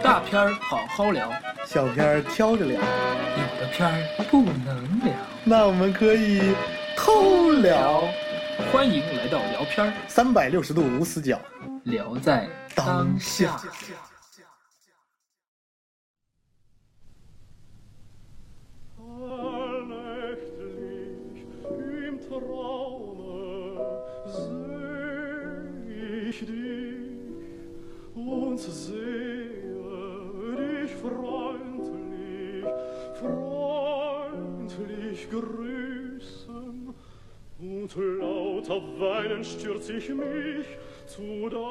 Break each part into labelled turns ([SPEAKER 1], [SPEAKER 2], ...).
[SPEAKER 1] 大片儿好好聊，
[SPEAKER 2] 小片儿挑着聊，
[SPEAKER 1] 有的片儿不能聊，
[SPEAKER 2] 那我们可以偷聊。
[SPEAKER 1] 欢迎来到聊片儿
[SPEAKER 2] ，360度无死角，
[SPEAKER 1] 聊在当下。
[SPEAKER 3] Und lauter weinen stürz ich mich zu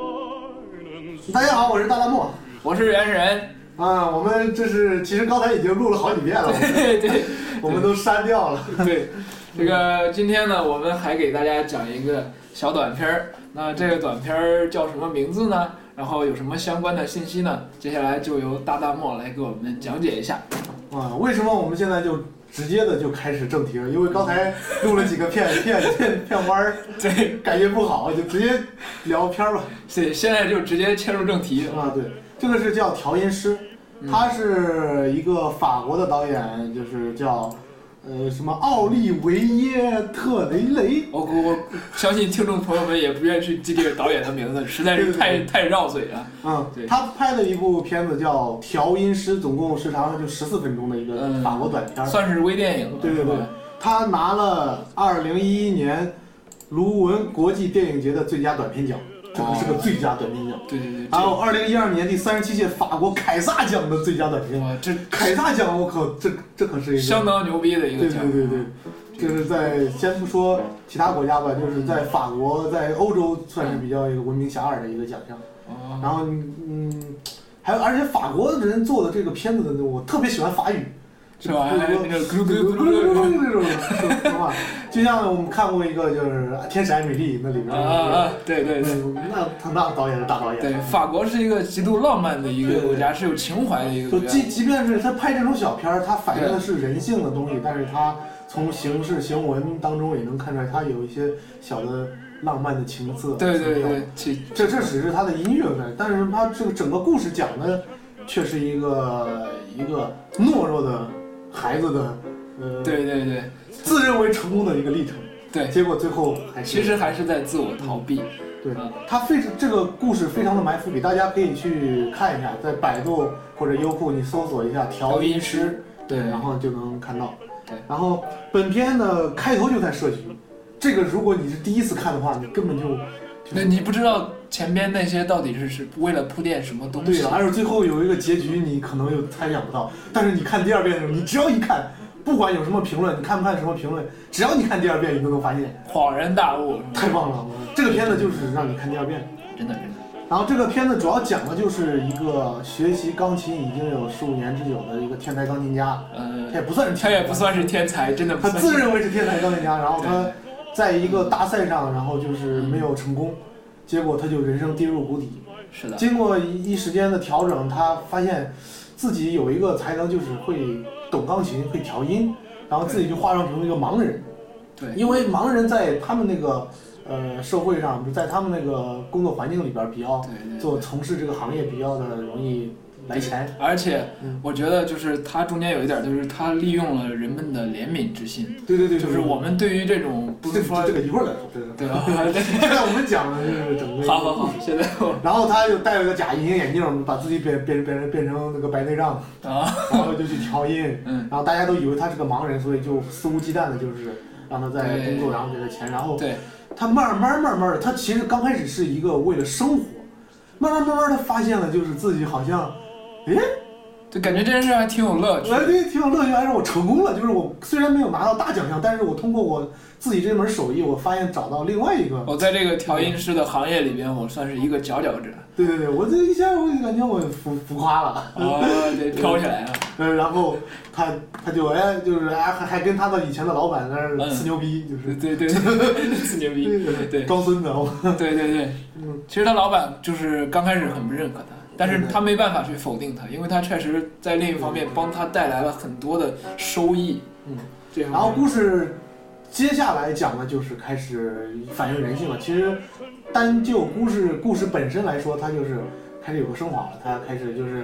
[SPEAKER 3] deinen。
[SPEAKER 2] 大家好，我是大大漠，
[SPEAKER 1] 我是原始人
[SPEAKER 2] 啊。我们这是其实刚才已经录了好几遍了，
[SPEAKER 1] 对，
[SPEAKER 2] 我们都删掉了。
[SPEAKER 1] 对，这个今天呢，我们还给大家讲一个小短片儿。那这个短片儿叫什么名字呢？然后有什么相关的信息呢？接下来就由大大漠来给我们讲解一下。
[SPEAKER 2] 啊，为什么我们现在就直接的就开始正题了？因为刚才录了几个片弯儿，
[SPEAKER 1] 对，
[SPEAKER 2] 感觉不好，就直接聊片吧。
[SPEAKER 1] 对，现在就直接切入正题
[SPEAKER 2] 啊。对，这个是叫调音师，他是一个法国的导演，就是叫什么奥利维耶特雷雷。
[SPEAKER 1] 我相信听众朋友们也不愿意去记这个导演的名字，实在是太绕嘴了。
[SPEAKER 2] 对，他拍的一部片子叫《调音师》，总共时长就14分钟的一个法国短片，
[SPEAKER 1] 算是微电影了。
[SPEAKER 2] 对，他拿了2011年卢文国际电影节的最佳短片奖。这个是个最佳短片奖，
[SPEAKER 1] 对。
[SPEAKER 2] 还有2012年第37届法国凯撒奖的最佳短片。
[SPEAKER 1] 哇，这
[SPEAKER 2] 凯撒奖，我靠，这可是一个
[SPEAKER 1] 相当牛逼的一个奖。
[SPEAKER 2] 对，就是在先不说其他国家吧，就是在法国，在欧洲算是比较一个闻名遐迩的一个奖项。然后还有而且法国人做的这个片子，我特别喜欢法语。
[SPEAKER 1] 是吧？那个
[SPEAKER 2] 咕噜那种说话，就像我们看过一个就是《天使爱美丽》那里边
[SPEAKER 1] 对，
[SPEAKER 2] 那导演是大导演。
[SPEAKER 1] 对，法国是一个极度浪漫的一个国家，是有情怀的一个国家。
[SPEAKER 2] 即便是他拍这种小片，他反映的是人性的东西，但是他从形式行文当中也能看出来，他有一些小的浪漫的情色。
[SPEAKER 1] 对，
[SPEAKER 2] 这只是他的音乐在，但是他这个整个故事讲的却是一个懦弱的孩子的
[SPEAKER 1] 对，
[SPEAKER 2] 自认为成功的一个历程，
[SPEAKER 1] 对，
[SPEAKER 2] 结果最后
[SPEAKER 1] 其实还是在自我逃避。
[SPEAKER 2] 对，他这个故事非常的埋伏笔，大家可以去看一下，在百度或者优酷你搜索一下调音师，
[SPEAKER 1] 对，
[SPEAKER 2] 然后就能看到。
[SPEAKER 1] 对，
[SPEAKER 2] 然后本片的开头就在设局，这个如果你是第一次看的话，你根本就
[SPEAKER 1] 那你不知道前边那些到底是为了铺垫什么东西。
[SPEAKER 2] 对，还有最后有一个结局，你可能又猜想不到。但是你看第二遍的时候，你只要一看，不管有什么评论，你看不看什么评论，只要你看第二遍，你都能发现。
[SPEAKER 1] 恍然大悟，
[SPEAKER 2] 太棒了！这个片子就是让你看第二遍，
[SPEAKER 1] 真的。
[SPEAKER 2] 然后这个片子主要讲的就是一个学习钢琴已经有15年之久的一个天才钢琴家。他也不算是天才，真的不算。他自认为是天才钢琴家，然后他在一个大赛上，然后就是没有成功。结果他就人生跌入谷底。
[SPEAKER 1] 是的。经
[SPEAKER 2] 过一时间的调整，他发现自己有一个才能，就是会懂钢琴，会调音，然后自己就化妆成一个盲人。
[SPEAKER 1] 对。
[SPEAKER 2] 因为盲人在他们那个社会上，在他们那个工作环境里边比较从事这个行业比较的容易来钱。
[SPEAKER 1] 而且我觉得就是他中间有一点，就是他利用了人们的怜悯之心。
[SPEAKER 2] 对，
[SPEAKER 1] 就是我们对于这种不是说
[SPEAKER 2] 这个一会儿再说，对吧？现在我们讲的就是整个
[SPEAKER 1] 好，现在
[SPEAKER 2] 然后他就戴了个假隐形眼镜，把自己变成那个白内障然后就去调音。然后大家都以为他是个盲人，所以就肆无忌惮的就是让他在工作，然后给他钱，然后他慢慢的，他其实刚开始是一个为了生活，慢慢他发现了，就是自己好像
[SPEAKER 1] 就感觉这件事还挺有乐趣。
[SPEAKER 2] 对，挺有乐趣，还是我成功了。就是我虽然没有拿到大奖项，但是我通过我自己这门手艺，我发现找到另外一个。
[SPEAKER 1] 我在这个调音师的行业里边，我算是一个佼佼者。
[SPEAKER 2] 对，我这一下我感觉我浮夸了。
[SPEAKER 1] 对，飘起来了。
[SPEAKER 2] 然后他就就是还跟他的以前的老板在那呲牛逼，就是
[SPEAKER 1] 对，呲牛逼，对，
[SPEAKER 2] 装孙子。
[SPEAKER 1] 对，其实他老板就是刚开始很不认可他。但是他没办法去否定他，因为他确实在另一方面帮他带来了很多的收益。
[SPEAKER 2] 然后故事接下来讲的就是开始反映人性了。其实单就故事本身来说，它就是开始有个升华了，它开始就是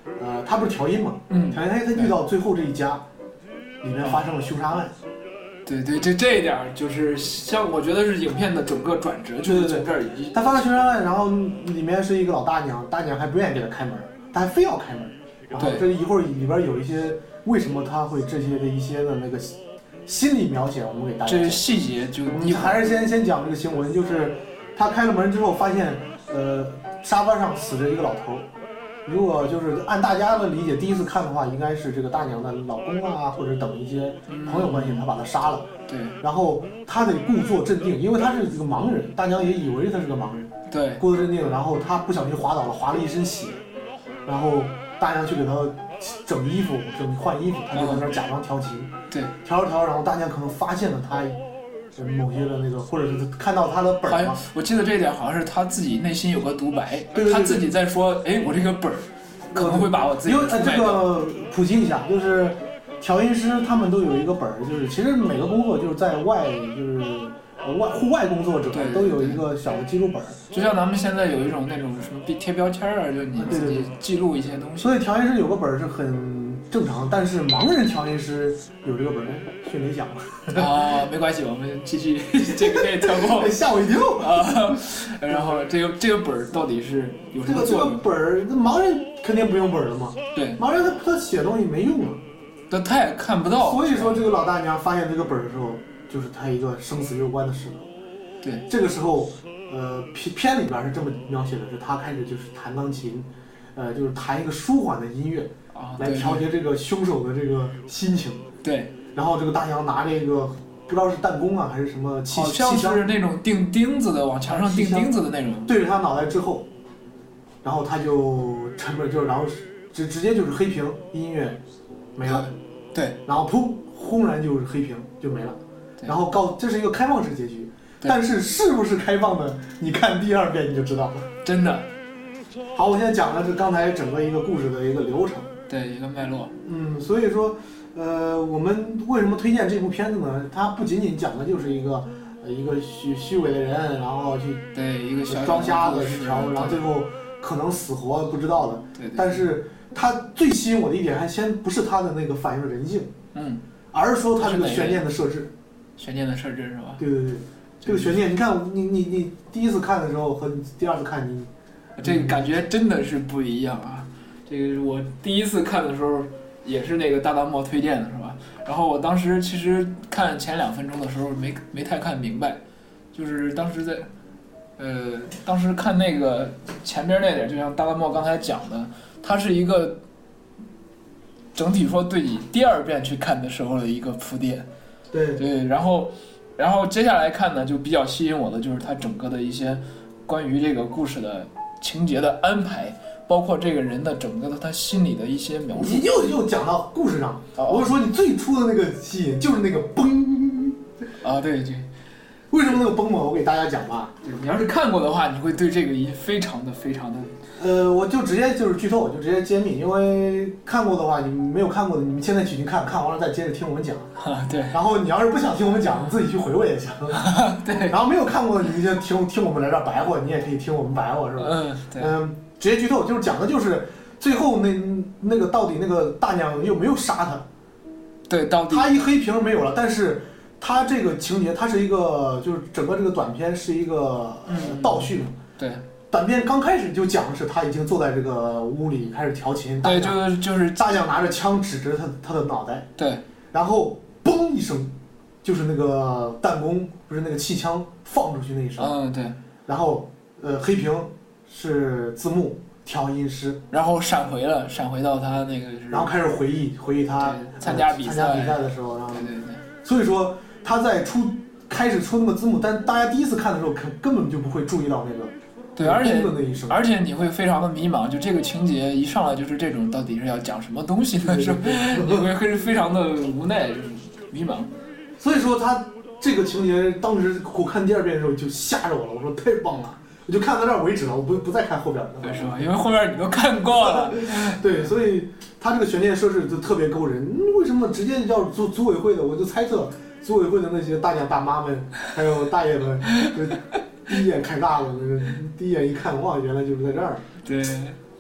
[SPEAKER 2] 他不是调音嘛，调音他遇到最后这一家，里面发生了凶杀案。
[SPEAKER 1] 对，这一点就是像我觉得是影片的整个转折，就是从这儿
[SPEAKER 2] 他发生凶杀案，然后里面是一个老大娘，大娘还不愿意给他开门，他还非要开门。然后这一会儿里边有一些为什么他会这些的一些的那个心理描写，我们给大家。
[SPEAKER 1] 这细节就
[SPEAKER 2] 你还是先讲这个新闻，就是他开了门之后发现，沙发上死着一个老头。如果就是按大家的理解，第一次看的话，应该是这个大娘的老公啊，或者等一些朋友关系，他把他杀了。
[SPEAKER 1] 对。
[SPEAKER 2] 然后他得故作镇定，因为他是这个盲人，大娘也以为他是个盲人。
[SPEAKER 1] 对。
[SPEAKER 2] 故作镇定，然后他不小心滑倒了，滑了一身血，然后大娘去给他整衣服，换衣服，他就在那儿假装调琴。
[SPEAKER 1] 对。
[SPEAKER 2] 调，然后大娘可能发现了他某些的那个，或者是看到他的本儿。
[SPEAKER 1] 我记得这一点好像是他自己内心有个独白，
[SPEAKER 2] 对
[SPEAKER 1] 他自己在说，哎，我这个本儿可能会把我自己。
[SPEAKER 2] 因为这个普及一下，就是调音师他们都有一个本儿，就是其实每个工作就是在外，就是户外工作者都有一个小的记录本儿。
[SPEAKER 1] 就像咱们现在有一种那种什么贴标签啊，就你自己记录一些东西。
[SPEAKER 2] 所以调音师有个本儿是很正常，但是盲人调音师有这个本儿，迅雷响了。
[SPEAKER 1] 啊，没关系，我们继续，这个可以跳过。
[SPEAKER 2] 吓我一跳
[SPEAKER 1] 啊！然后这个本儿到底是有什么作用？
[SPEAKER 2] 这个本儿，盲人肯定不用本儿了嘛。
[SPEAKER 1] 对，
[SPEAKER 2] 盲人他写东西没用啊，
[SPEAKER 1] 他也看不到。
[SPEAKER 2] 所以说这个老大娘发现这个本儿的时候，就是他一个生死攸关的时刻。
[SPEAKER 1] 对，
[SPEAKER 2] 这个时候，片里边是这么描写的，是他开始就是弹钢琴，就是弹一个舒缓的音乐。来调节这个凶手的这个心情。
[SPEAKER 1] 对。
[SPEAKER 2] 然后这个大娘拿这个不知道是弹弓啊还是什么气枪，
[SPEAKER 1] 好像是那种钉钉子的，往墙上钉钉子的那种，
[SPEAKER 2] 对着他脑袋之后，然后他就沉默，就然后直接就是黑屏，音乐没了。
[SPEAKER 1] 对。
[SPEAKER 2] 然后砰，轰然就是黑屏就没了。然后这是一个开放式结局，但是是不是开放的，你看第二遍你就知道了。
[SPEAKER 1] 真的。
[SPEAKER 2] 好，我现在讲的是刚才整个一个故事的一个流程。
[SPEAKER 1] 对，一个脉络。
[SPEAKER 2] 所以说，我们为什么推荐这部片子呢？它不仅仅讲的就是一个虚伪的人，然后去
[SPEAKER 1] 一个小
[SPEAKER 2] 装瞎子去调，然后最后可能死活不知道的。
[SPEAKER 1] 对。
[SPEAKER 2] 但是它最吸引我的一点，还先不是它的那个反映的人性，而是说它这个悬念的设置。
[SPEAKER 1] 悬念的设置是吧？
[SPEAKER 2] 对，这个悬念，你看你第一次看的时候和第二次看你，
[SPEAKER 1] 这个感觉真的是不一样啊。这个我第一次看的时候也是那个大漠推荐的是吧？然后我当时其实看前2分钟的时候没太看明白，就是当时当时看那个前边那点，就像大漠刚才讲的，它是一个整体说对你第二遍去看的时候的一个铺垫。对，然后接下来看呢，就比较吸引我的就是它整个的一些关于这个故事的情节的安排。包括这个人的整个的他心里的一些描述，
[SPEAKER 2] 你又讲到故事上。我是说你最初的那个吸引就是那个崩
[SPEAKER 1] 啊，对，
[SPEAKER 2] 为什么那个崩嘛？我给大家讲吧。
[SPEAKER 1] 你要是看过的话，你会对这个非常的。
[SPEAKER 2] 我就直接就是剧透，我就直接揭秘，因为看过的话，你没有看过的，你们现在去看完了再接着听我们讲。
[SPEAKER 1] 对。
[SPEAKER 2] 然后你要是不想听我们讲，你自己去回味也行。
[SPEAKER 1] 对。
[SPEAKER 2] 然后没有看过的，你就听我们来这儿白话，你也可以听我们白话，是吧？
[SPEAKER 1] 对。
[SPEAKER 2] 直接剧透，就是讲的就是最后那个到底那个大娘又没有杀他。
[SPEAKER 1] 对，到底
[SPEAKER 2] 他一黑屏没有了，但是他这个情节，它是一个就是整个这个短片是一个倒叙。
[SPEAKER 1] 对。
[SPEAKER 2] 短片刚开始就讲的是他已经坐在这个屋里开始调琴。
[SPEAKER 1] 对，就是
[SPEAKER 2] 大将拿着枪指着他的脑袋。
[SPEAKER 1] 对。
[SPEAKER 2] 然后嘣一声，就是那个弹弓不是那个气枪放出去那一声。
[SPEAKER 1] 对。
[SPEAKER 2] 然后黑屏是字幕调音师，
[SPEAKER 1] 然后闪回到他那个，
[SPEAKER 2] 然后开始回忆他
[SPEAKER 1] 参加比赛
[SPEAKER 2] 的时候，然后
[SPEAKER 1] 对。
[SPEAKER 2] 所以说他在开始出那个字幕，但大家第一次看的时候根本就不会注意到那个。
[SPEAKER 1] 对，而且你会非常的迷茫，就这个情节一上来就是这种，到底是要讲什么东西呢？是吧？你会非常的无奈，就是迷茫。
[SPEAKER 2] 所以说他这个情节，当时我看第二遍的时候就吓着我了，我说太棒了，我就看到这儿为止了，我不再看后边了。
[SPEAKER 1] 对，是吧？因为后边你都看过了。
[SPEAKER 2] 对，所以他这个悬念设置就特别勾人。为什么直接叫组委会的？我就猜测组委会的那些大娘大妈们，还有大爷们。第一眼开大了，第一眼一看，哇，原来就是在这儿。
[SPEAKER 1] 对，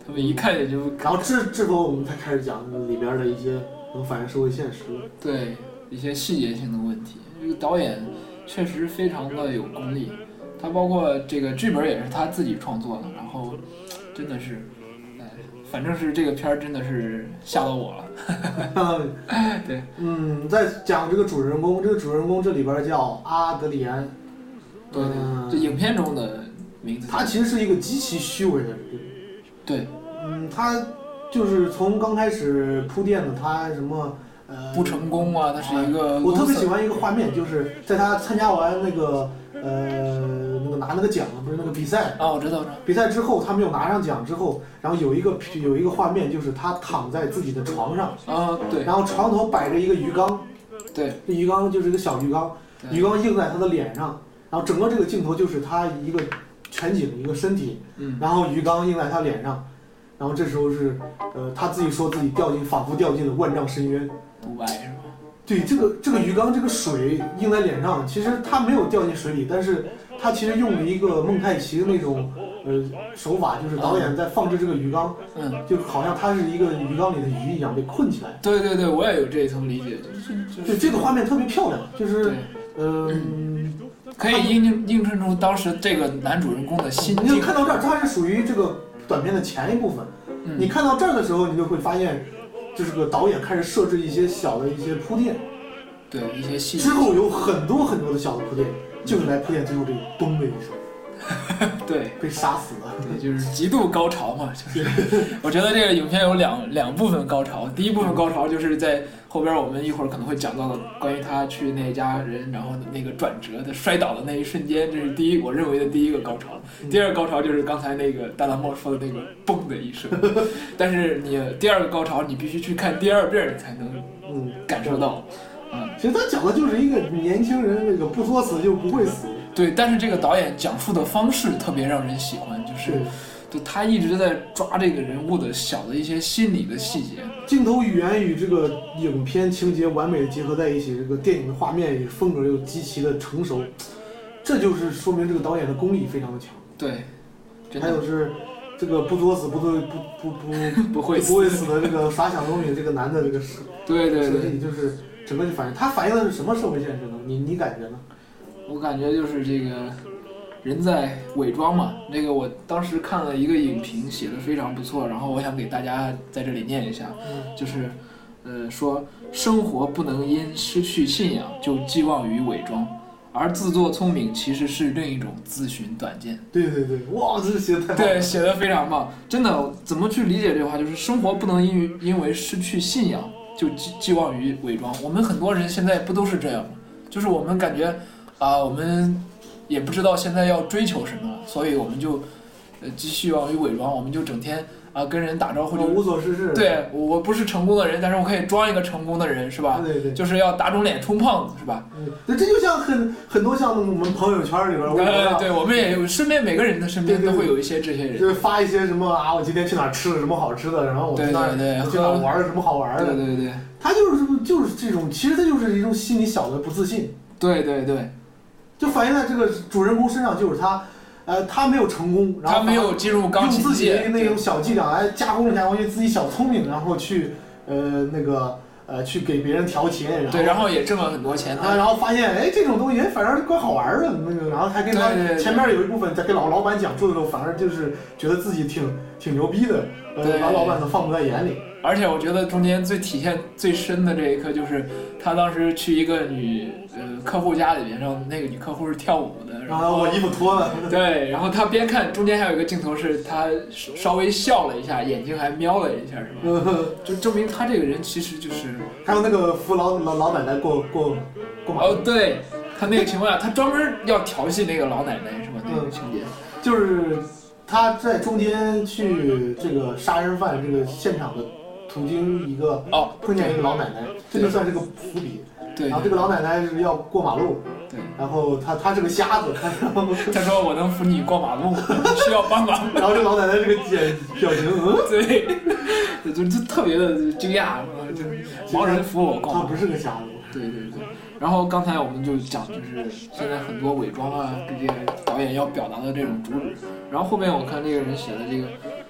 [SPEAKER 1] 他们一看也就。
[SPEAKER 2] 然后之后我们才开始讲里边的一些能反映社会现实，
[SPEAKER 1] 对一些细节性的问题。这个导演确实非常的有功力，他包括这个剧本也是他自己创作的，然后真的是，反正是这个片儿真的是吓到我了。对，
[SPEAKER 2] 在讲这个主人公，这里边叫阿德里安。
[SPEAKER 1] 对，这影片中的名字。
[SPEAKER 2] 他其实是一个极其虚伪的人。
[SPEAKER 1] 对，
[SPEAKER 2] 他就是从刚开始铺垫的，他什么
[SPEAKER 1] 不成功啊，他是一个。
[SPEAKER 2] 我特别喜欢一个画面，就是在他参加完那个拿那个奖，不是那个比赛
[SPEAKER 1] 啊，我知道。
[SPEAKER 2] 比赛之后，他没有拿上奖之后，然后有一个画面，就是他躺在自己的床上
[SPEAKER 1] 啊，对，
[SPEAKER 2] 然后床头摆着一个鱼缸，
[SPEAKER 1] 对，
[SPEAKER 2] 这鱼缸就是一个小鱼缸，鱼缸映在他的脸上，然后整个这个镜头就是他一个全景一个身体，然后鱼缸映在他脸上，然后这时候是他自己说自己仿佛掉进了万丈深渊，
[SPEAKER 1] 独白是吧？
[SPEAKER 2] 对，这个鱼缸这个水映在脸上，其实他没有掉进水里，但是他其实用了一个蒙太奇的那种手法，就是导演在放置这个鱼缸，就好像他是一个鱼缸里的鱼一样被困起来。
[SPEAKER 1] 对对对，我也有这一层理解，
[SPEAKER 2] 对这个画面特别漂亮，就是
[SPEAKER 1] 可以映衬出当时这个男主人公的心境。
[SPEAKER 2] 你就看到这儿，它是属于这个短片的前一部分，你看到这儿的时候，你就会发现。就是个导演开始设置一些小的一些铺垫，
[SPEAKER 1] 对一些细节，
[SPEAKER 2] 之后有很多的小的铺垫，就是来铺垫最后这个咚的一声，
[SPEAKER 1] 对，
[SPEAKER 2] 被杀死了，
[SPEAKER 1] 对，就是极度高潮嘛，就是。我觉得这个影片有两部分高潮，第一部分高潮就是在后边我们一会儿可能会讲到的关于他去那家人，然后那个转折的摔倒的那一瞬间，这是我认为的第一个高潮。第二个高潮就是刚才那个大大漠说的那个嘣的一声，但是你第二个高潮你必须去看第二遍你才能感受到。
[SPEAKER 2] 其实他讲的就是一个年轻人那个不作死就不会死。
[SPEAKER 1] 对，但是这个导演讲述的方式特别让人喜欢，就他一直在抓这个人物的小的一些心理的细节，
[SPEAKER 2] 镜头语言与这个影片情节完美的结合在一起，这个电影的画面与风格又极其的成熟，这就是说明这个导演的功力非常的强。
[SPEAKER 1] 对，
[SPEAKER 2] 还有是这个不作死不会死的这个耍小聪明这个男的这个事，
[SPEAKER 1] 对，
[SPEAKER 2] 就是整个就反映的是什么社会现实呢？你感觉呢？
[SPEAKER 1] 我感觉就是这个人在伪装嘛。这个我当时看了一个影评，写的非常不错，然后我想给大家在这里念一下，就是说生活不能因失去信仰就寄望于伪装，而自作聪明其实是另一种自寻短见。
[SPEAKER 2] 对，哇，这写的太棒了。
[SPEAKER 1] 对，写的非常棒，真的。怎么去理解这句话？就是生活不能因为失去信仰就寄望于伪装。我们很多人现在不都是这样吗？就是我们感觉我们也不知道现在要追求什么，所以我们就寄望于伪装，我们就整天跟人打招呼就
[SPEAKER 2] 无所事事。
[SPEAKER 1] 对，我不是成功的人，但是我可以装一个成功的人，是吧？
[SPEAKER 2] 对，
[SPEAKER 1] 就是要打肿脸充胖子，是吧？
[SPEAKER 2] 这就像很多像我们朋友圈里边，
[SPEAKER 1] 对，我们也有身边每个人的身边都会有一些这些人，
[SPEAKER 2] 就是发一些什么我今天去哪儿吃了什么好吃的，然后我去哪儿玩了什么好玩的。
[SPEAKER 1] 对，
[SPEAKER 2] 他就是这种，其实他就是一种心里小的不自信。
[SPEAKER 1] 对，
[SPEAKER 2] 就反映在这个主人公身上，就是他没有成功，然后
[SPEAKER 1] 他没有进入钢琴界，
[SPEAKER 2] 用自己的那种小伎俩来加工自己小聪明，然后去去给别人调情，
[SPEAKER 1] 对，然后也挣了很多钱，
[SPEAKER 2] 然后发现这种东西反正怪好玩的那个，然后还跟他前面有一部分在跟老板讲述的时候，反而就是觉得自己挺牛逼的，把老板都放不在眼里。
[SPEAKER 1] 而且我觉得中间体现最深的这一刻就是他当时去一个女客户家里面，然后那个女客户是跳舞的，然后
[SPEAKER 2] 我衣服脱了，
[SPEAKER 1] 对，然后他边看，中间还有一个镜头是他稍微笑了一下，眼睛还瞄了一下，是吧？就证明他这个人其实就是
[SPEAKER 2] 还有那个扶老奶奶过马路。
[SPEAKER 1] 对，他那个情况下他专门要调戏那个老奶奶，是吧？那个情节
[SPEAKER 2] 就是他在中间去这个杀人犯这个现场的途经一个碰见一个老奶奶，这就算是个伏笔。
[SPEAKER 1] 对，
[SPEAKER 2] 然后这个老奶奶是要过马路，
[SPEAKER 1] 对，
[SPEAKER 2] 然后她是个瞎子，
[SPEAKER 1] 他说我能扶你过马路，需要帮忙。
[SPEAKER 2] 然后这老奶奶这个表情，
[SPEAKER 1] 对，就特别的惊讶，就盲人扶我过马路。
[SPEAKER 2] 他不是个瞎子。
[SPEAKER 1] 对。然后刚才我们就讲，就是现在很多伪装跟这个导演要表达的这种主旨。然后后面我看这个人写的这个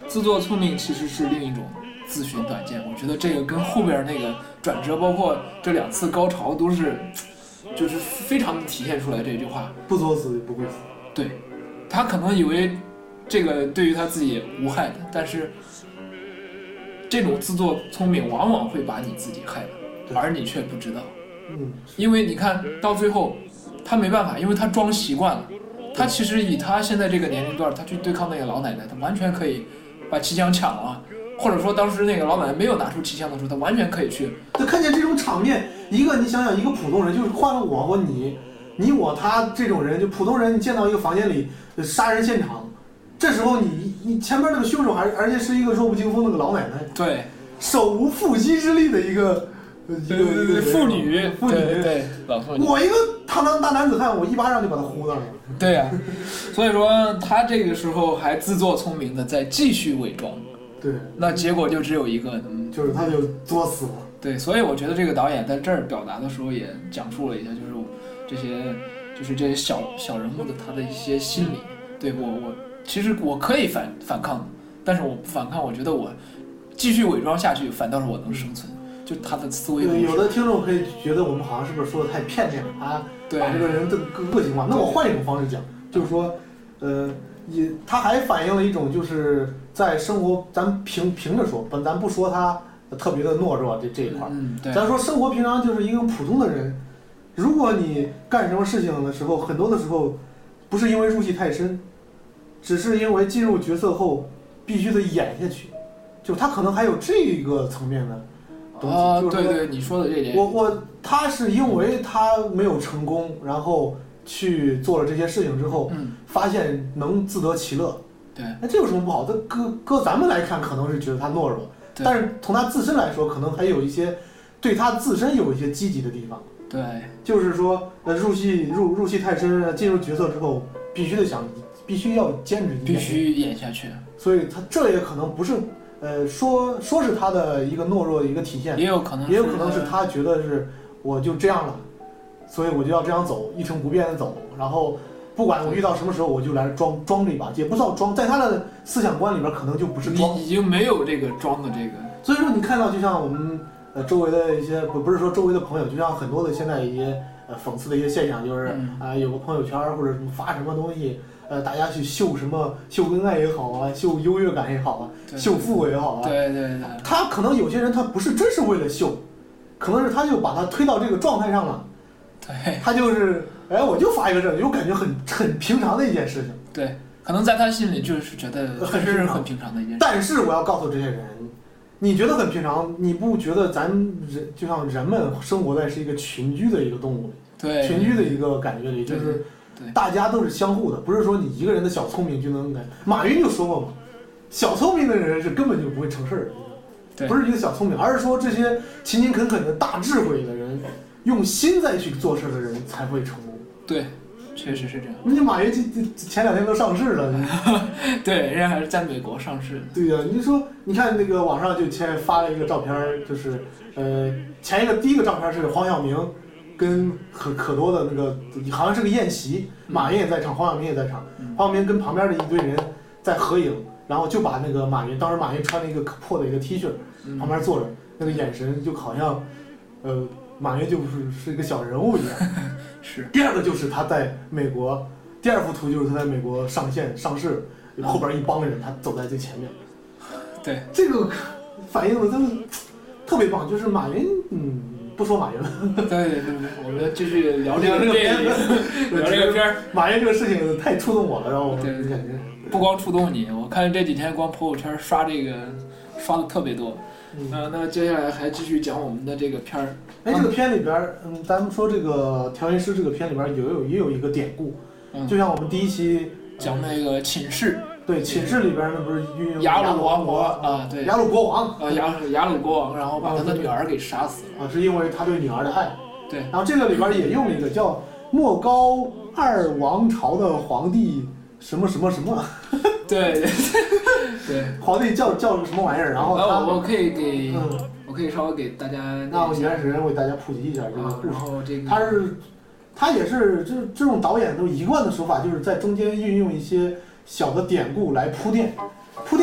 [SPEAKER 1] 自作聪明其实是另一种自寻短见。我觉得这个跟后边那个转折，包括这2次高潮，都是就是非常体现出来这句话。
[SPEAKER 2] 不作死不会死。
[SPEAKER 1] 对，他可能以为这个对于他自己也无害的，但是这种自作聪明往往会把你自己害了，而你却不知道。因为你看到最后，他没办法，因为他装习惯了。他其实以他现在这个年龄段，他去对抗那个老奶奶，他完全可以把气枪抢了，或者说当时那个老奶奶没有拿出气枪的时候，他完全可以去。
[SPEAKER 2] 他看见这种场面，你想想，一个普通人，就是换了我或你我他这种人，就普通人，你见到一个房间里杀人现场，这时候你前面那个凶手而且是一个弱不禁风那个老奶奶，
[SPEAKER 1] 对，
[SPEAKER 2] 手无缚鸡之力的一个
[SPEAKER 1] 妇女，对，老妇女。
[SPEAKER 2] 我一个堂堂大男子汉，我一巴掌就把他呼那儿了。
[SPEAKER 1] 对呀，所以说他这个时候还自作聪明的在继续伪装。
[SPEAKER 2] 对，
[SPEAKER 1] 那结果就只有一个，
[SPEAKER 2] 就是他就作死了。
[SPEAKER 1] 对，所以我觉得这个导演在这儿表达的时候也讲述了一下，就是这些小人物的他的一些心理。对，我其实我可以反抗的，但是我不反抗，我觉得我继续伪装下去，反倒是我能生存。就他的思维模式。
[SPEAKER 2] 有的听众可以觉得我们好像是不是说的太片面了啊？把这个人的个性化。那我换一种方式讲，就是说，他还反映了一种就是在生活，咱平着说，咱不说他特别的懦弱这一块，咱说生活平常就是一个普通的人，如果你干什么事情的时候，很多的时候不是因为入戏太深，只是因为进入角色后必须得演下去，就他可能还有这个层面的。
[SPEAKER 1] 对，你说的这点，
[SPEAKER 2] 他是因为他没有成功，然后去做了这些事情之后，发现能自得其乐。
[SPEAKER 1] 对，
[SPEAKER 2] 那这有什么不好？搁咱们来看，可能是觉得他懦弱，但是从他自身来说，可能还有一些对他自身有一些积极的地方。
[SPEAKER 1] 对，
[SPEAKER 2] 就是说，入戏太深，进入角色之后，必须要坚持，
[SPEAKER 1] 必须演下去。
[SPEAKER 2] 所以他这也可能不是。说是他的一个懦弱的一个体现，
[SPEAKER 1] 也有可能
[SPEAKER 2] 是他觉得是我就这样了，所以我就要这样走，一成不变的走，然后不管我遇到什么时候，我就来装这一把，也不算装，在他的思想观里边可能就不是装，
[SPEAKER 1] 已经没有这个装的这个。
[SPEAKER 2] 所以说你看到，就像我们周围的一些不是说周围的朋友，就像很多的现在一些讽刺的一些现象，就是有个朋友圈或者什么发什么东西。大家去秀什么秀恩爱也好啊，秀优越感也好啊，秀富贵也好啊。
[SPEAKER 1] 对。
[SPEAKER 2] 他可能有些人他不是真是为了秀，可能是他就把他推到这个状态上了。
[SPEAKER 1] 对。
[SPEAKER 2] 他就是我就发一个这，就感觉很平常的一件事情。
[SPEAKER 1] 对，可能在他心里就是觉得很平常的一件事。
[SPEAKER 2] 但是我要告诉这些人，你觉得很平常，你不觉得咱人就像人们生活在是一个群居的一个动物里，
[SPEAKER 1] 对，
[SPEAKER 2] 群居的一个感觉里，就是。大家都是相互的，不是说你一个人的小聪明就能改。马云就说过嘛，小聪明的人是根本就不会成事儿，不是一个小聪明，而是说这些勤勤恳恳的大智慧的人，用心再去做事的人才会成功。
[SPEAKER 1] 对，确实是这样。
[SPEAKER 2] 你马云前2天都上市了，
[SPEAKER 1] 对，人家还是在美国上市的。
[SPEAKER 2] 对呀，你说，你看那个网上就发了一个照片，就是第一个照片是黄晓明。跟可多的那个好像是个宴席，马云也在场，黄晓明也在场。黄晓明跟旁边的一堆人在合影，然后就把那个马云，当时马云穿了一个可破的一个 T 恤，旁边坐着，那个眼神就好像，马云就是一个小人物一样。
[SPEAKER 1] 是。
[SPEAKER 2] 第二个就是他在美国，第2幅图就是他在美国上市，后边一帮人，他走在最前面。
[SPEAKER 1] 对，
[SPEAKER 2] 这个反映的真的特别棒，就是马云，不说马云了，
[SPEAKER 1] 对，我们继续聊这个片，聊这个片儿。
[SPEAKER 2] 马云这个事情太触动我了，然后我感觉
[SPEAKER 1] 不光触动你，我看这几天光朋友圈刷的特别多。那接下来还继续讲我们的这个片儿。
[SPEAKER 2] 这个片里边，咱们说这个调音师这个片里边也有一个典故，就像我们第1期
[SPEAKER 1] 讲那个寝室。
[SPEAKER 2] 对，寝室里边那不是运用
[SPEAKER 1] 雅鲁王国啊，对，
[SPEAKER 2] 雅鲁国王
[SPEAKER 1] 雅鲁国王，然后把他的女儿给杀死了
[SPEAKER 2] 是因为他对女儿的爱。
[SPEAKER 1] 对，
[SPEAKER 2] 然后这个里边也用了一个叫莫高2王朝的皇帝什么什么什么，
[SPEAKER 1] 对，
[SPEAKER 2] 皇帝叫什么玩意儿？然后
[SPEAKER 1] 我可以稍微给大家
[SPEAKER 2] 让原始人为大家普及一下这个故事。
[SPEAKER 1] 然后这个
[SPEAKER 2] 他也是这种导演都一贯的手法，就是在中间运用一些小的典故来铺垫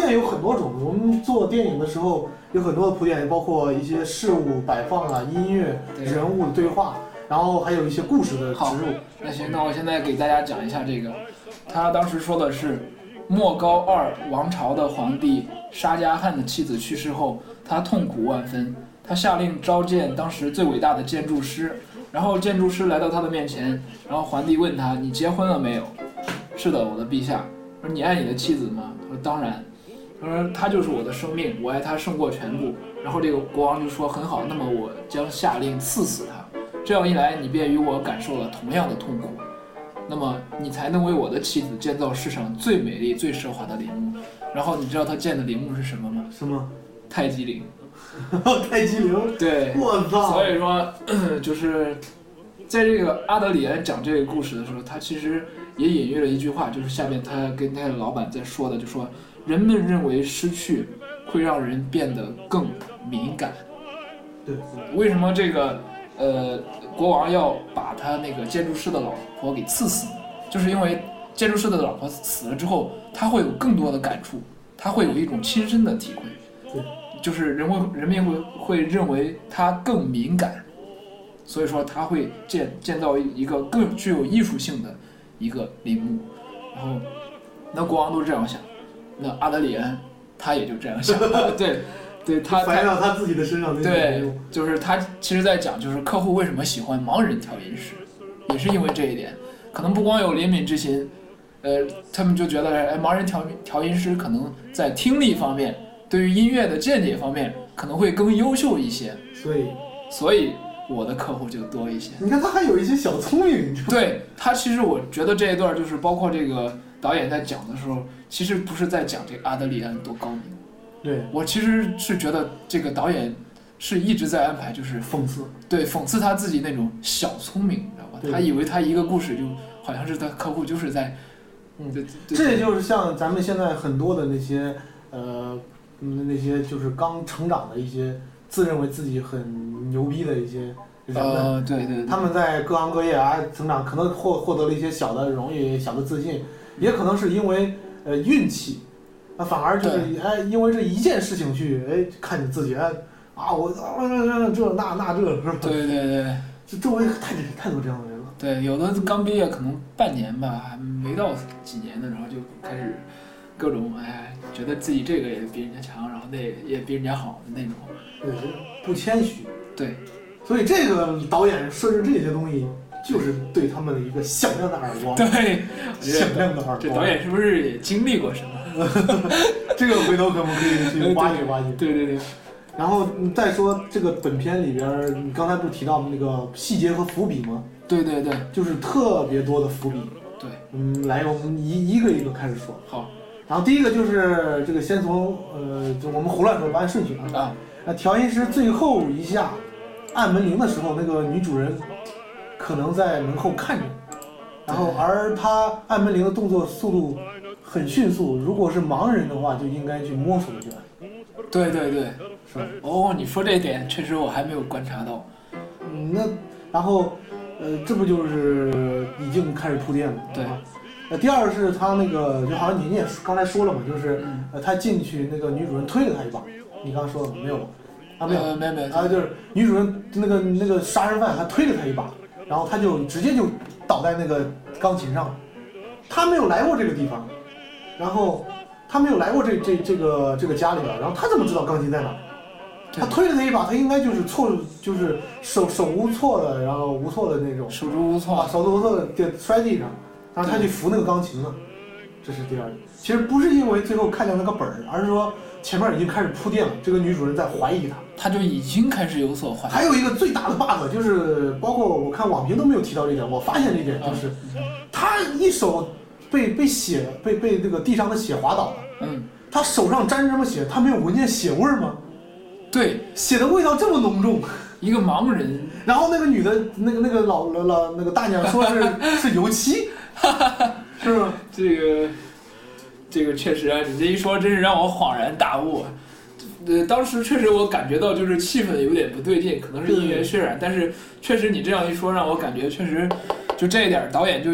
[SPEAKER 2] 垫有很多种，我们做电影的时候有很多的铺垫，包括一些事物摆放啊、音乐、人物的对话，然后还有一些故事的植入。
[SPEAKER 1] 那行，那我现在给大家讲一下这个，他当时说的是莫高二王朝的皇帝沙加汗的妻子去世后，他痛苦万分，他下令召见当时最伟大的建筑师，然后建筑师来到他的面前，然后皇帝问他：“你结婚了没有？”“是的，我的陛下。”“说你爱你的妻子吗？”他说：“当然。”他说：“她就是我的生命，我爱她胜过全部。”然后这个国王就说：“很好，那么我将下令刺死她，这样一来，你便与我感受了同样的痛苦。那么你才能为我的妻子建造世上最美丽、最奢华的陵墓。”然后你知道他建的陵墓是什么吗？
[SPEAKER 2] 什么？
[SPEAKER 1] 太极陵。
[SPEAKER 2] 太极陵。
[SPEAKER 1] 对，
[SPEAKER 2] 我操！
[SPEAKER 1] 所以说，就是在这个阿德里安讲这个故事的时候，他其实也隐喻了一句话，就是下面他跟他的老板在说的，就说人们认为失去会让人变得更敏感。
[SPEAKER 2] 对，
[SPEAKER 1] 为什么这个国王要把他那个建筑师的老婆给刺死呢？就是因为建筑师的老婆死了之后，他会有更多的感触，他会有一种亲身的体会。
[SPEAKER 2] 对，
[SPEAKER 1] 就是人们会认为他更敏感，所以说他会建造一个更具有艺术性的一个陵墓。然后那国王都这样想，那阿德里安他也就这样想。对，他
[SPEAKER 2] 反映到他自己的身上。
[SPEAKER 1] 对，就是他其实在讲，就是客户为什么喜欢盲人调音师，也是因为这一点。可能不光有怜悯之心，他们就觉得，盲人调音师可能在听力方面，对于音乐的见解方面可能会更优秀一些。所以我的客户就多一些。
[SPEAKER 2] 你看他还有一些小聪明。
[SPEAKER 1] 对，他其实我觉得这一段就是包括这个导演在讲的时候，其实不是在讲这个阿德里安多高明。
[SPEAKER 2] 对，
[SPEAKER 1] 我其实是觉得这个导演是一直在安排，就是
[SPEAKER 2] 讽刺，
[SPEAKER 1] 对，讽刺他自己那种小聪明，你知道吧？他以为他一个故事就好像是他客户就是在，
[SPEAKER 2] 这也就是像咱们现在很多的那些那些就是刚成长的一些自认为自己很牛逼的一些人们，
[SPEAKER 1] 对，
[SPEAKER 2] 他们在各行各业成长，可能获得了一些小的荣誉、小的自信，也可能是因为运气。反而就是因为这一件事情去看你自己我这那这是吧？
[SPEAKER 1] 对，
[SPEAKER 2] 这周围太多这样的人了。
[SPEAKER 1] 对，有的刚毕业可能半年吧，还没到几年的，然后就开始各种觉得自己这个也比人家强，然后那也比人家好的那种。
[SPEAKER 2] 对，不谦虚。
[SPEAKER 1] 对，
[SPEAKER 2] 所以这个导演设置这些东西，就是对他们的一个响亮的耳光。
[SPEAKER 1] 对，
[SPEAKER 2] 响亮的耳光。
[SPEAKER 1] 这导演是不是也经历过什么？
[SPEAKER 2] 这个回头可不可以去挖掘挖掘？
[SPEAKER 1] 对。
[SPEAKER 2] 然后再说这个本片里边，你刚才不是提到那个细节和伏笔吗？
[SPEAKER 1] 对，
[SPEAKER 2] 就是特别多的伏笔。
[SPEAKER 1] 对，
[SPEAKER 2] 来，我们一个一个开始说。
[SPEAKER 1] 好。
[SPEAKER 2] 然后第一个就是这个，先从就我们胡乱说，按顺序啊。调音师最后一下按门铃的时候，那个女主人可能在门后看着，然后而她按门铃的动作速度很迅速，如果是盲人的话，就应该去摸索去按。
[SPEAKER 1] 对，是吧？你说这一点确实我还没有观察到。
[SPEAKER 2] 那然后这不就是已经开始铺垫了？
[SPEAKER 1] 对。
[SPEAKER 2] 第二是他那个，就好像你也刚才说了嘛，就是他进去那个女主人推了他一把，你刚刚说了没有？没有。就是女主人那个杀人犯，他推了他一把，然后他就直接就倒在那个钢琴上。他没有来过这个地方，然后他没有来过这个家里边，然后他怎么知道钢琴在哪？他推了他一把，他应该就是就是手无措的，然后无措的那种，
[SPEAKER 1] 手足无措
[SPEAKER 2] 的就摔地上，然后他去扶那个钢琴了。这是第二点。其实不是因为最后看见那个本儿，而是说前面已经开始铺垫了，这个女主人在怀疑
[SPEAKER 1] 他就已经开始有所怀疑。
[SPEAKER 2] 还有一个最大的 bug 就是，包括我看网评都没有提到这点，我发现这点就是，他一手被那个地上的血滑倒了。他手上沾着什么血？他没有闻见血味吗？
[SPEAKER 1] 对，
[SPEAKER 2] 血的味道这么浓重。
[SPEAKER 1] 一个盲人，
[SPEAKER 2] 然后那个女的，那个老那个大娘说是油漆，是吗？
[SPEAKER 1] 这个确实啊，你这一说真是让我恍然大悟。当时确实我感觉到就是气氛有点不对劲，可能是因缘渲染，但是确实你这样一说，让我感觉确实就这一点导演就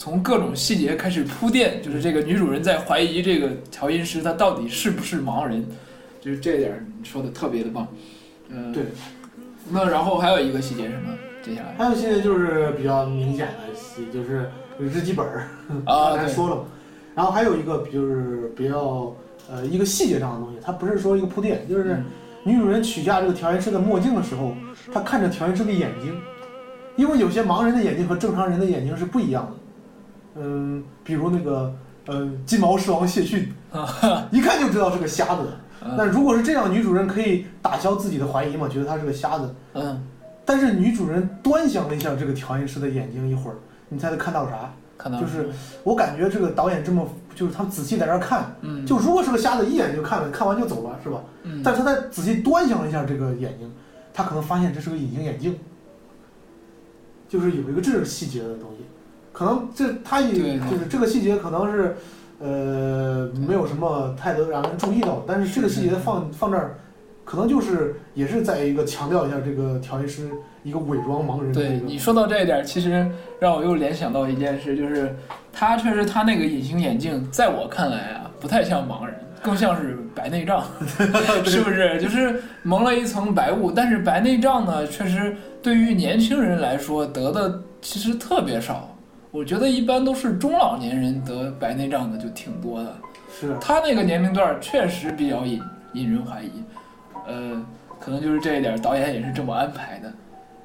[SPEAKER 1] 从各种细节开始铺垫，就是这个女主人在怀疑这个调音师他到底是不是盲人，就是这点说的特别的棒。
[SPEAKER 2] 对。
[SPEAKER 1] 那然后还有一个细节什么？接下来
[SPEAKER 2] 还有细节就是比较明显的细，就是日记本
[SPEAKER 1] 刚
[SPEAKER 2] 才说了嘛。然后还有一个就是比较一个细节上的东西，它不是说一个铺垫，就是女主人取下这个调音师的墨镜的时候，她看着调音师的眼睛，因为有些盲人的眼睛和正常人的眼睛是不一样的。比如那个金毛狮王谢逊，一看就知道是个瞎子。那如果是这样，女主人可以打消自己的怀疑嘛，觉得他是个瞎子。但是女主人端详了一下这个调音师的眼睛一会儿，你猜他看到啥？就是我感觉这个导演这么，就是他仔细在这看，就如果是个瞎子，一眼就看了，看完就走了，是吧？但是他在仔细端详了一下这个眼睛，他可能发现这是个隐形眼镜，就是有一个这个细节的东西，可能他也就是这个细节可能是没有什么太多让人注意到，但是这个细节放这儿，可能就是也是在一个强调一下这个调音师一个伪装盲人的。
[SPEAKER 1] 对，你说到这一点，其实让我又联想到一件事，就是他确实他那个隐形眼镜，在我看来啊，不太像盲人，更像是白内障，是不是？就是蒙了一层白雾。但是白内障呢，确实对于年轻人来说得的其实特别少。我觉得一般都是中老年人得白内障的就挺多的。
[SPEAKER 2] 是
[SPEAKER 1] 他那个年龄段确实比较引人怀疑。可能就是这一点，导演也是这么安排的。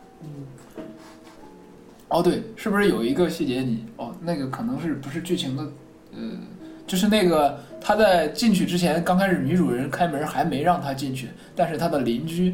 [SPEAKER 1] 哦，对，是不是有一个细节那个可能是不是剧情的，就是那个他在进去之前，刚开始女主人开门还没让他进去，但是他的邻居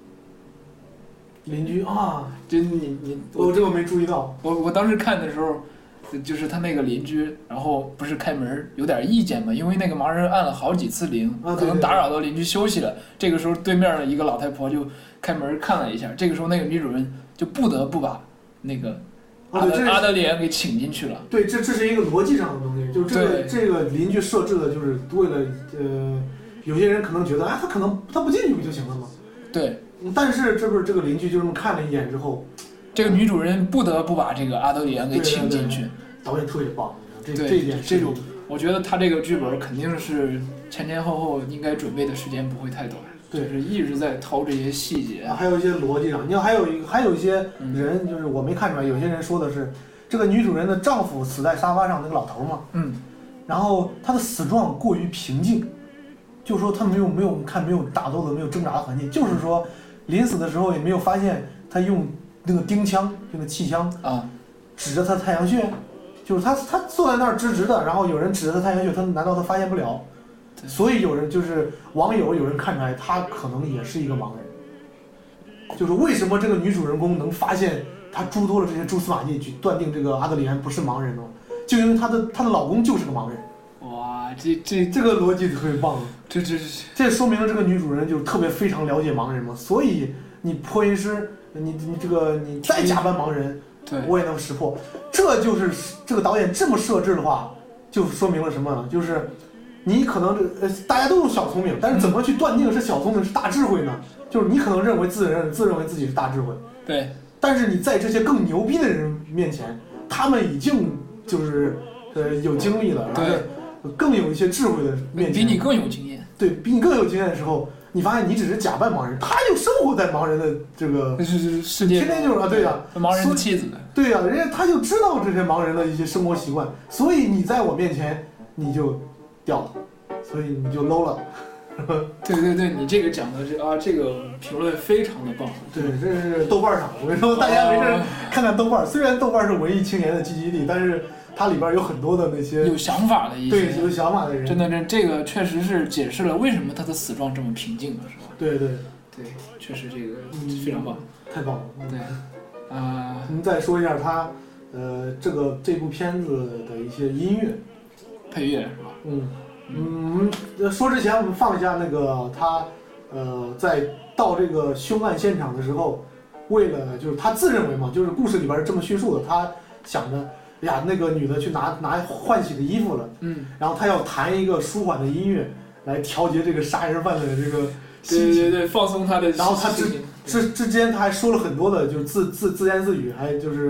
[SPEAKER 2] 啊，
[SPEAKER 1] 就
[SPEAKER 2] 我这个没注意到。
[SPEAKER 1] 我当时看的时候，就是他那个邻居，然后不是开门有点意见嘛，因为那个盲人按了好几次铃，可能打扰到邻居休息了。这个时候对面的一个老太婆就开门看了一下，这个时候那个女主人就不得不把那个阿德里安给请进去了。
[SPEAKER 2] 对，这是一个逻辑上的东西，就是这个邻居设置的就是为了有些人可能觉得他不进去不就行了吗？
[SPEAKER 1] 对。
[SPEAKER 2] 但是这不是这个邻居就这么看了一眼之后，
[SPEAKER 1] 这个女主人不得不把这个阿德里安给请进去。
[SPEAKER 2] 导演特别棒，这一点
[SPEAKER 1] 这种，我觉得他这个剧本肯定是前后应该准备的时间不会太短，
[SPEAKER 2] 对，
[SPEAKER 1] 就是一直在掏这些细节，
[SPEAKER 2] 还有一些逻辑上。你看还有一些人，就是我没看出来，有些人说的是这个女主人的丈夫死在沙发上那个老头嘛，然后他的死状过于平静，就是说他没有打斗的没有挣扎的痕迹，就是说临死的时候也没有发现他用那个钉枪，那个气枪指着他的太阳穴。就是他坐在那儿直直的，然后有人指着他太阳穴，难道他发现不了？所以有人就是网友有人看出来他可能也是一个盲人。就是为什么这个女主人公能发现他诸多的这些蛛丝马迹，去断定这个阿德里安不是盲人呢？就因为她的老公就是个盲人。
[SPEAKER 1] 哇，
[SPEAKER 2] 这个逻辑特别棒。这说明了这个女主人就特别非常了解盲人嘛。所以你破音师，你再假扮盲人。
[SPEAKER 1] 对，
[SPEAKER 2] 我也能识破，这就是这个导演这么设置的话，就说明了什么呢？就是你可能大家都用小聪明，但是怎么去断定是小聪明是大智慧呢？就是你可能认为自认为自己是大智慧，
[SPEAKER 1] 对，
[SPEAKER 2] 但是你在这些更牛逼的人面前，他们已经就是有经历了，然后更有一些智慧的面前，
[SPEAKER 1] 比你更有经验，
[SPEAKER 2] 对比你更有经验的时候。你发现你只是假扮盲人，他就生活在盲人的这个
[SPEAKER 1] 世界，
[SPEAKER 2] 天天就是对呀，
[SPEAKER 1] 盲人的妻子，
[SPEAKER 2] 对呀，人家他就知道这些盲人的一些生活习惯，所以你在我面前你就掉了，所以你就 low 了。
[SPEAKER 1] 对，你这个讲的这个评论非常的棒。
[SPEAKER 2] 对，这是豆瓣上，我跟你说，大家没事看看豆瓣，虽然豆瓣是文艺青年的聚集地，但是它里边有很多的那些
[SPEAKER 1] 有想法的一些，
[SPEAKER 2] 对，有想法的人，
[SPEAKER 1] 真的，这个确实是解释了为什么他的死状这么平静了，是吧？
[SPEAKER 2] 对，
[SPEAKER 1] 确实这个非常棒，
[SPEAKER 2] 太棒了。
[SPEAKER 1] 对，
[SPEAKER 2] 您再说一下他这部片子的一些音乐
[SPEAKER 1] 配乐是吧？
[SPEAKER 2] 说之前我们放一下那个他在到这个凶案现场的时候，为了就是他自认为嘛，就是故事里边是这么叙述的，他想着呀那个女的去拿换洗的衣服了，然后他要弹一个舒缓的音乐来调节这个杀人犯的这个心情，
[SPEAKER 1] 对，放松他的心情。
[SPEAKER 2] 然后他之间他还说了很多的就是自言自语，还就是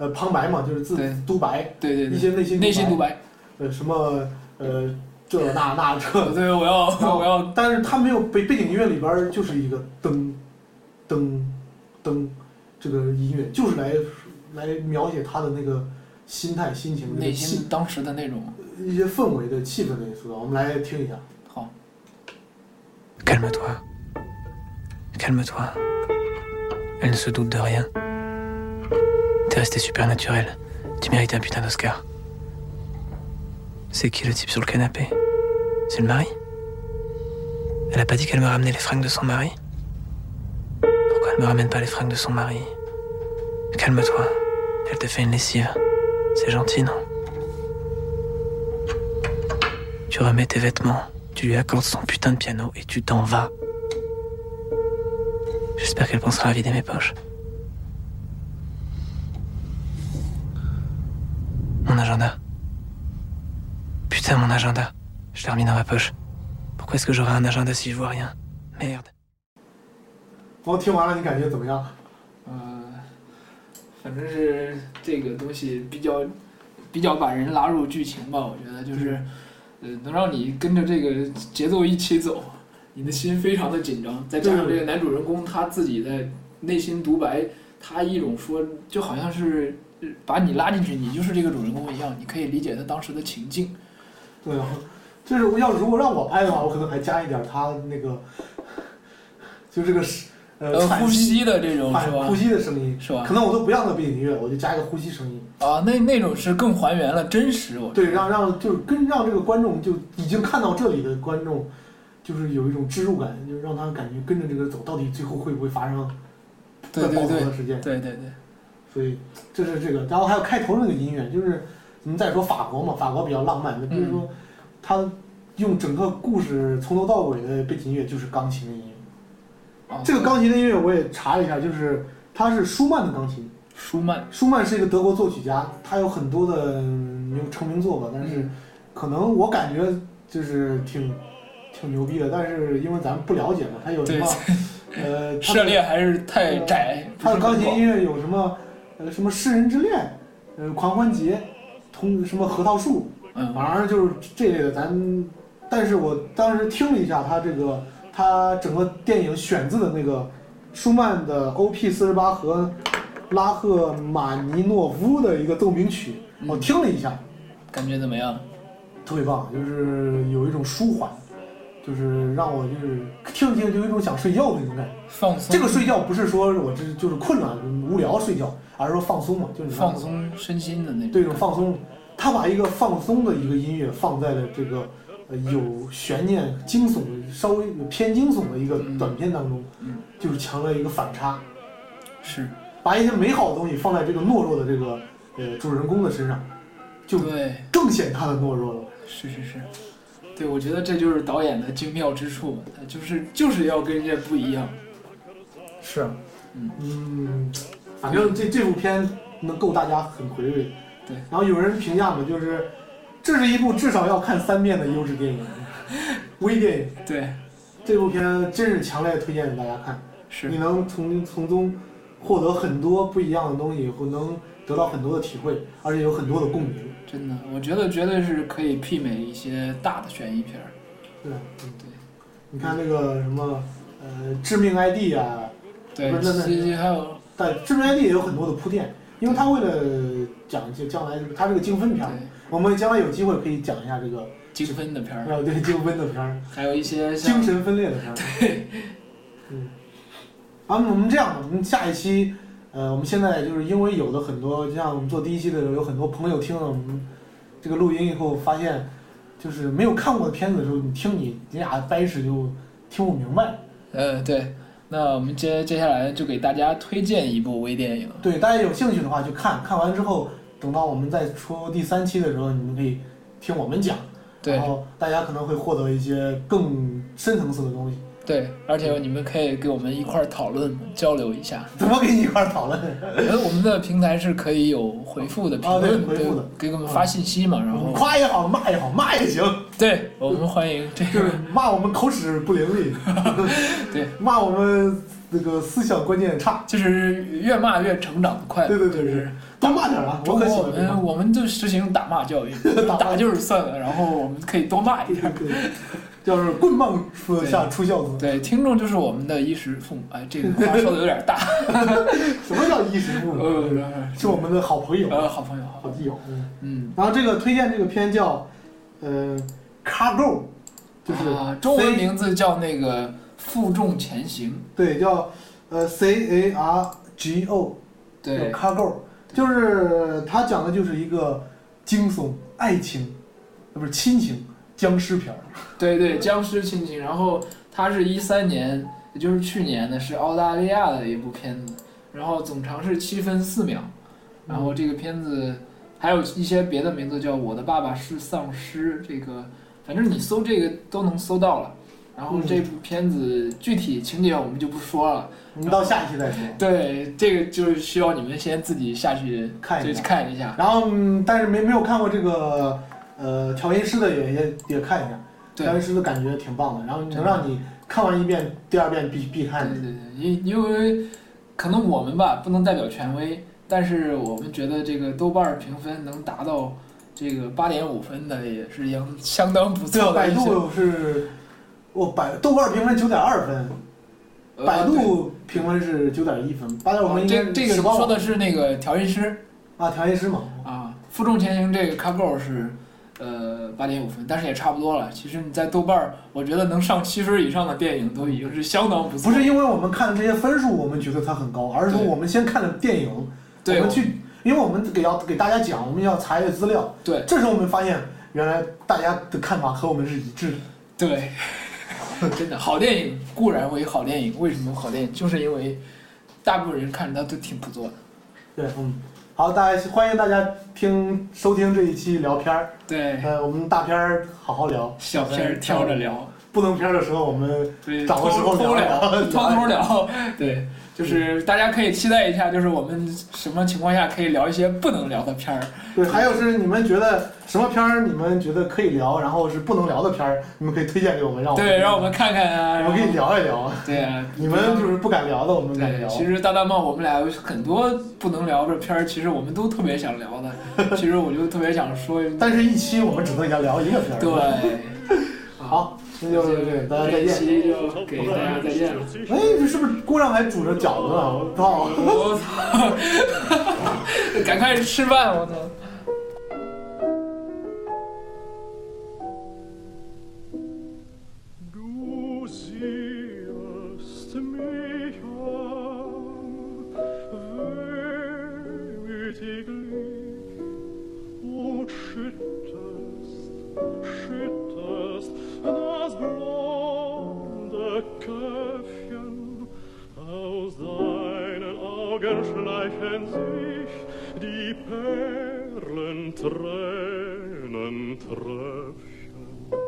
[SPEAKER 2] 旁白嘛，就是独白，
[SPEAKER 1] 对，
[SPEAKER 2] 一些
[SPEAKER 1] 内心独白，
[SPEAKER 2] 什么这那这，
[SPEAKER 1] 对，我要，
[SPEAKER 2] 但是他没有背景音乐里边就是一个噔噔噔这个音乐，就是来描写他的那个心态、心情、
[SPEAKER 1] 内心当时的那种
[SPEAKER 2] 一些氛围的气氛的因素。我们来听一下。
[SPEAKER 1] 好。
[SPEAKER 4] Calme-toi. Calme-toi. Elle ne se doute de rien. T'es resté super naturel. Tu mérites un putain d'Oscar. C'est qui le type sur le canapé? C'est le mari? Elle a pas dit qu'elle me ramenait les fringues de son mari? Pourquoi elle me ramène pas les fringues de son mari? Calme-toi. Elle te fait une lessive. C'est gentil, non? Tu remets tes vêtements, tu lui accordes son putain de piano et tu t'en vas. J'espère qu'elle pensera à vider mes poches. Mon agenda. Putain, mon agenda. Je l'ai remis dans ma poche. Pourquoi est-ce que j'aurai un agenda si je vois rien? Merde.
[SPEAKER 2] 我听完了，你感觉怎么样？
[SPEAKER 1] 反正是这个东西比较把人拉入剧情吧，我觉得就是，能让你跟着这个节奏一起走，你的心非常的紧张，再加上这个男主人公他自己的内心独白，他一种说就好像是把你拉进去，你就是这个主人公一样，你可以理解他当时的情境。
[SPEAKER 2] 对啊，就是如果让我拍的话，我可能还加一点他那个，就这个
[SPEAKER 1] 呼吸的这种是吧？
[SPEAKER 2] 呼吸的声音
[SPEAKER 1] 是吧？
[SPEAKER 2] 可能我都不要那背景音乐，我就加一个呼吸声音。
[SPEAKER 1] 啊，那种是更还原了真实。
[SPEAKER 2] 对，让这个观众就已经看到这里的观众，就是有一种植入感，就是让他感觉跟着这个走，到底最后会不会发生爆头的事件？
[SPEAKER 1] 对。
[SPEAKER 2] 所以这是这个，然后还有开头那个音乐，就是我们再说法国嘛，法国比较浪漫的，比如说他用整个故事从头到尾的背景音乐就是钢琴的音乐。这个钢琴的音乐我也查了一下，就是它是舒曼的钢琴。舒曼是一个德国作曲家，他有很多的成名作吧，但是可能我感觉就是挺牛逼的，但是因为咱们不了解嘛，他有什么
[SPEAKER 1] 涉猎还是太窄。
[SPEAKER 2] 他的钢琴音乐有什么什么诗人之恋，狂欢节，什么核桃树，反正就是这类的。但是我当时听了一下他整个电影选自的那个舒曼的 OP48 和拉赫玛尼诺夫的一个奏鸣曲，我听了一下，
[SPEAKER 1] 感觉怎么样？
[SPEAKER 2] 特别棒，就是有一种舒缓，就是让我就是听就有一种想睡觉的那种感觉。
[SPEAKER 1] 放松。
[SPEAKER 2] 这个睡觉不是说我就是困了无聊睡觉，而是说放松嘛，就是
[SPEAKER 1] 放松身心的那种。
[SPEAKER 2] 对，这种放松，他把一个放松的一个音乐放在了这个有悬念、惊悚、稍微偏惊悚的一个短片当中，就是强了一个反差，
[SPEAKER 1] 是
[SPEAKER 2] 把一些美好的东西放在这个懦弱的这个主人公的身上，就更显他的懦弱了。
[SPEAKER 1] 是，对，我觉得这就是导演的精妙之处，他就是要跟人家不一样。
[SPEAKER 2] 是，反正这部片能够大家很回味。
[SPEAKER 1] 对，
[SPEAKER 2] 然后有人评价嘛，就是这是一部至少要看3遍的优质电影，微电影。
[SPEAKER 1] 对，
[SPEAKER 2] 这部片真是强烈推荐大家看，
[SPEAKER 1] 是
[SPEAKER 2] 你能从中获得很多不一样的东西，或能得到很多的体会，而且有很多的共鸣。
[SPEAKER 1] 真的，我觉得绝对是可以媲美一些大的悬疑片。
[SPEAKER 2] 对，你看那个什么致命 ID 啊，
[SPEAKER 1] 对，还有，
[SPEAKER 2] 但致命 ID 也有很多的铺垫，因为他为了讲一些将来他这个精分片，我们将来有机会可以讲一下这个
[SPEAKER 1] 精分的片儿。
[SPEAKER 2] 对，精分的片儿，
[SPEAKER 1] 还有一些
[SPEAKER 2] 精神分裂的片儿。
[SPEAKER 1] 对，
[SPEAKER 2] 我们这样，我们下一期，我们现在就是因为有的很多，像我们做第1期的时候，有很多朋友听了我们这个录音以后，发现就是没有看过的片子的时候，你俩掰扯就听不明白。
[SPEAKER 1] 对，那我们接下来就给大家推荐一部微电影。
[SPEAKER 2] 对，大家有兴趣的话就看完之后，等到我们再出第3期的时候，你们可以听我们讲，然后大家可能会获得一些更深层次的东西。
[SPEAKER 1] 对，而且你们可以跟我们一块儿讨论交流一下。
[SPEAKER 2] 怎么跟你一块儿讨论？
[SPEAKER 1] 我们的平台是可以有回复的评论，
[SPEAKER 2] 回复的，
[SPEAKER 1] 给我们发信息嘛，然后
[SPEAKER 2] 夸也好，骂也好，骂也行。
[SPEAKER 1] 对，我们欢迎这个
[SPEAKER 2] 骂我们口齿不伶俐，
[SPEAKER 1] 对，
[SPEAKER 2] 骂我们那个思想观念差，
[SPEAKER 1] 就是越骂越成长的快乐。
[SPEAKER 2] 对，
[SPEAKER 1] 就是
[SPEAKER 2] 多骂点啊！
[SPEAKER 1] 我们就实行打骂教育，打就是算了，然后我们可以多骂一点。
[SPEAKER 2] 就是棍棒下出孝子。
[SPEAKER 1] 对，听众就是我们的衣食父母。哎，这个话说的有点大。
[SPEAKER 2] 什么叫衣食父母？是我们的好朋友。
[SPEAKER 1] 好朋友，
[SPEAKER 2] 好基友。然后这个推荐这个片叫Cargo， 就是
[SPEAKER 1] 中文名字叫那个负重前行。
[SPEAKER 2] 对，叫CARGO。
[SPEAKER 1] 对
[SPEAKER 2] ，Cargo， 就是他讲的就是一个惊悚爱情，不是亲情。僵尸片儿，
[SPEAKER 1] 对，僵尸亲情。然后它是13年，也就是去年的，是澳大利亚的一部片子，然后总长是7分4秒。然后这个片子还有一些别的名字，叫《我的爸爸是丧尸》，这个反正你搜这个都能搜到了。然后这部片子具体情节我们就不说了，
[SPEAKER 2] 我们到下一期再说。
[SPEAKER 1] 对，这个就是需要你们先自己下去看一下。
[SPEAKER 2] 然后但是没有看过这个。调音师的也看一下，调音师的感觉挺棒的，然后能让你看完一遍，第二遍必看。
[SPEAKER 1] 对，因为可能我们吧不能代表权威，但是我们觉得这个豆瓣评分能达到这个8.5分的也是相当不错的。
[SPEAKER 2] 百度是，豆瓣评分9.2分，百度评分是9.1分，8.5分应该是。
[SPEAKER 1] 这个说的是那个调音师
[SPEAKER 2] 啊，调音师嘛。
[SPEAKER 1] 负重前行这个 Cargo 是。8.5分，但是也差不多了。其实你在豆瓣，我觉得能上7分以上的电影都已经是相当不错。
[SPEAKER 2] 不是因为我们看的这些分数，我们觉得它很高，而是说我们先看了电影，
[SPEAKER 1] 对，
[SPEAKER 2] 我们去，因为我们要给大家讲，我们要查阅资料。
[SPEAKER 1] 对，
[SPEAKER 2] 这时候我们发现，原来大家的看法和我们是一致的。
[SPEAKER 1] 对，真的好电影固然为好电影，为什么好电影？就是因为大部分人看它都挺不错的。
[SPEAKER 2] 对，好，欢迎大家收听这一期聊片儿。
[SPEAKER 1] 对，
[SPEAKER 2] 我们大片儿好好聊，
[SPEAKER 1] 小片儿挑着聊。
[SPEAKER 2] 不能片儿的时候，我们找个时候
[SPEAKER 1] 偷聊。对，就是大家可以期待一下，就是我们什么情况下可以聊一些不能聊的片儿。
[SPEAKER 2] 对，还有是你们觉得什么片儿你们觉得可以聊，然后是不能聊的片儿，你们可以推荐给我们，让我
[SPEAKER 1] 们看看啊，
[SPEAKER 2] 我们可以聊一聊。
[SPEAKER 1] 对啊，
[SPEAKER 2] 你们就是不敢聊的，我们敢聊。
[SPEAKER 1] 其实大大帽我们俩有很多不能聊的片儿，其实我们都特别想聊的。其实我就特别想说，
[SPEAKER 2] 但是一期我们只能聊一个片儿。
[SPEAKER 1] 对，
[SPEAKER 2] 好。那就是对，大家再见。
[SPEAKER 1] 这期就给大家再见了。
[SPEAKER 2] 哎，这是不是锅上还煮着饺子呢？我操！
[SPEAKER 1] 赶快吃饭！我操！
[SPEAKER 3] das blonde Köpfchen, aus deinen Augen schleichen sich die Perlentränentröpfchen.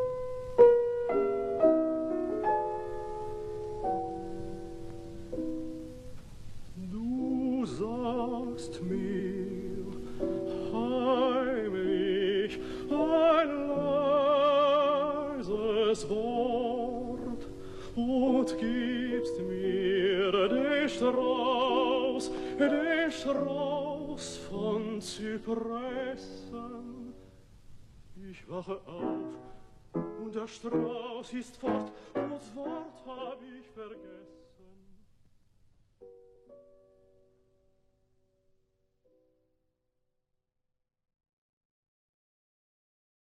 [SPEAKER 3] Du sagst mir heimlich ein leises Wort und gibst mir den Strauß von Zypressen. Ich wache auf und der Strauß ist fort und das Wort hab ich vergessen.